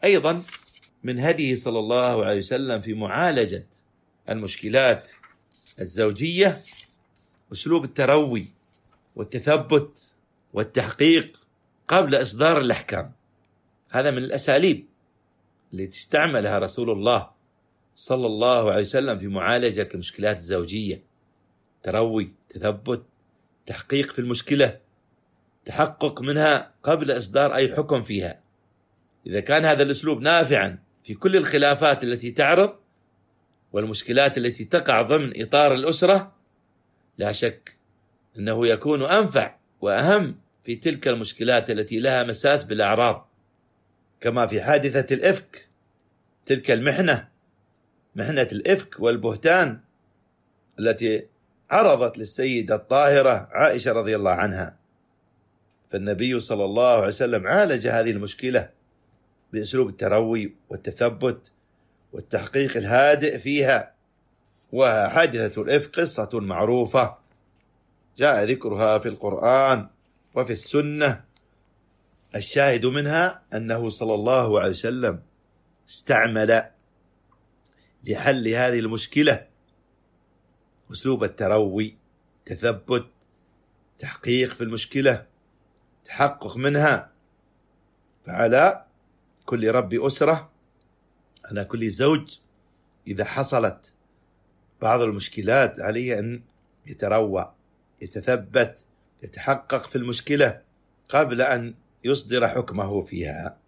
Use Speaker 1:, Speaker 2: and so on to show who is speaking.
Speaker 1: أيضا من هديه صلى الله عليه وسلم في معالجة المشكلات الزوجية أسلوب التروي والتثبت والتحقيق قبل إصدار الأحكام. هذا من الأساليب التي استعملها رسول الله صلى الله عليه وسلم في معالجة المشكلات الزوجية: تروي، تثبت، تحقيق في المشكلة، تحقق منها قبل إصدار أي حكم فيها. إذا كان هذا الأسلوب نافعا في كل الخلافات التي تعرض والمشكلات التي تقع ضمن إطار الأسرة، لا شك أنه يكون أنفع وأهم في تلك المشكلات التي لها مساس بالأعراض، كما في حادثة الإفك، تلك المحنة، محنة الإفك والبهتان التي عرضت للسيدة الطاهرة عائشة رضي الله عنها. فالنبي صلى الله عليه وسلم عالج هذه المشكلة بأسلوب التروي والتثبت والتحقيق الهادئ فيها. وحادثة الإفك قصة معروفة جاء ذكرها في القرآن وفي السنة. الشاهد منها أنه صلى الله عليه وسلم استعمل لحل هذه المشكلة أسلوب التروي، تثبت، تحقيق في المشكلة، تحقق منها. فعلى كل رب أسرة، على كل زوج، إذا حصلت بعض المشكلات عليه أن يتروى، يتثبت، يتحقق في المشكلة قبل أن يصدر حكمه فيها.